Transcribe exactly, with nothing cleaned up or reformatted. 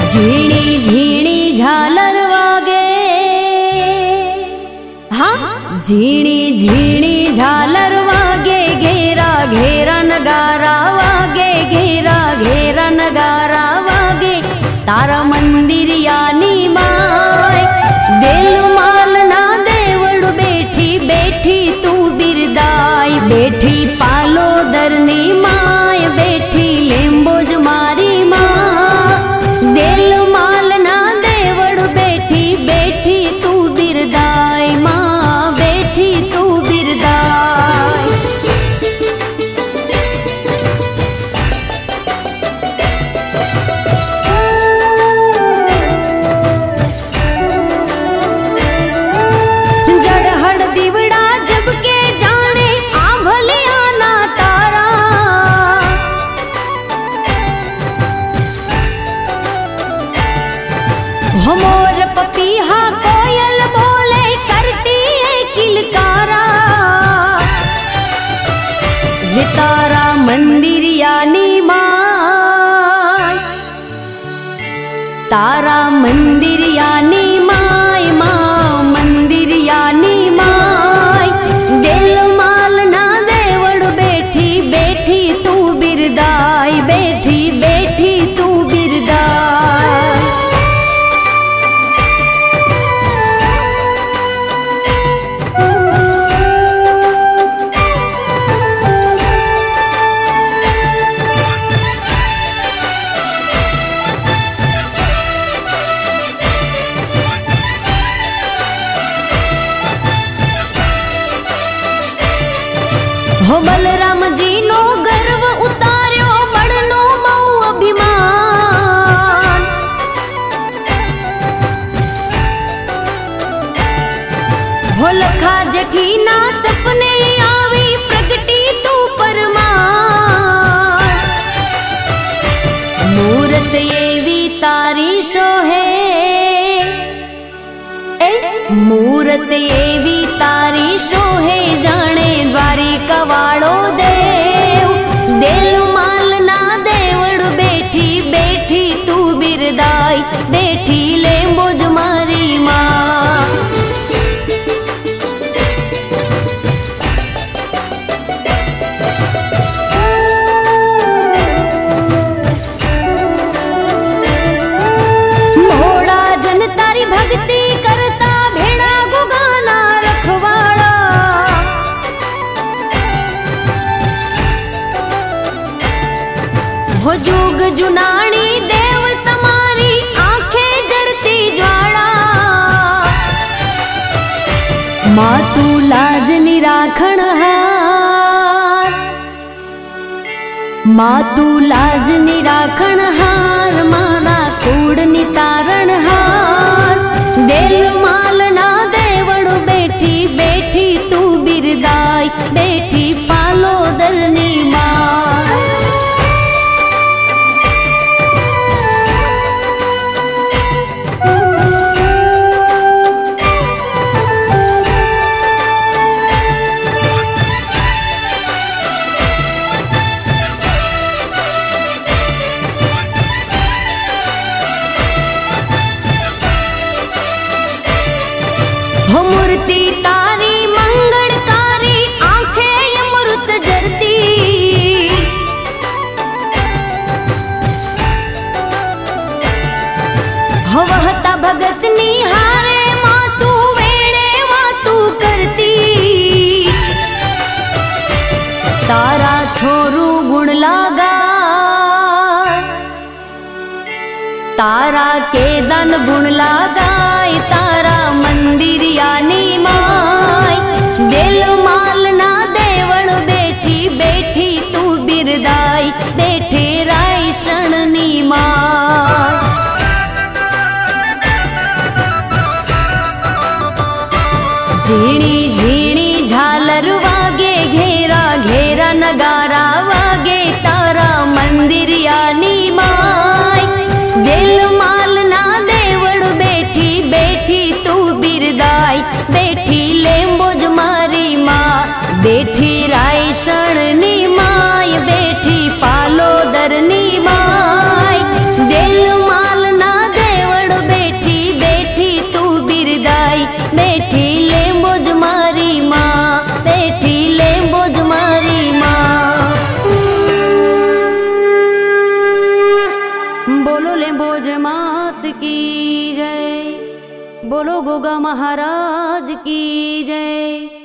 झीणी झीणी झालर वागे, हाँ झीणी झीणी झालर वागे, घेरा घेरा नगारा वागे, घेरा घेरा नगारा वागे। तारा मंदिर यानी माय दिल माल ना देवड़ बैठी बैठी तू बिरदाई, बैठी पालो दरनी माय, बैठी लेम्बोज मारी माँ। दिल माल ना देवड़ बैठी बैठी तू बिरदाई माँ, बैठी तू बिरदाई। जड़हड़ दिवड़ा जब के जाने आंभले आना तारा, मोर पपीहा कोयल बोले करती है किलकारा। ये तारा मंदिर यानी माय, तारा मंदिर यानी माय, माँ मंदिर यानी माय। दिल माल ना देवड़ बैठी बैठी तू बिरदाई, बैठी बैठी तू बिरदाई। हो बलराम जी नो गर्व उतार्यो, बड़नो बहु अभिमान। हो लखा जठी ना सपने आवी, प्रगटी तू परमार। मूरत एवी तारी शोहे, मूरत एवी तारी शोहे, जाने द्वारिका वालो देव। दिल माल ना देवड़ बैठी बैठी तू बिरदाई, बैठी लेम्बोज मारी माँ। मोड़ा जन तारी भक्ति करता, भेड़ा गुगाना रखवाड़ा। हो जुग जुनानी देव तमारी, आंखें जरती ज्वाला। माँ तू लाज निराखण हार, माँ तू लाज निराखण हार, माना कूड़ नितारण हार। दिल माल ना देवड़ बैठी बैठी तू बिरदाई, बैठी पालो दरनी माँ। हो मूर्ति तारी मंगलकारी, आंखें अमृत जरती। हो वहता भगत निहारे, माँ तू वेणे माँ तू करती। तारा छोरू गुण लागा, तारा के दन गुण लगाई। तारा मंदिर यानी माय, दिल माल ना देवड़ बैठी बैठी तू बिरदाई, बैठे राय शरणनी माँ। झीणी झीणी झालर वागे, घेरा घेरा नगारा वागे। तारा मंदिर यानी माय, दिल माल ना देवड़ बैठी बैठी तू बिरदाई, बैठी लेम्बोज मारी माँ। बैठी राय शरणनी माय, बैठी पालो दरनी माय। दिल माल ना गोगा महाराज की जय।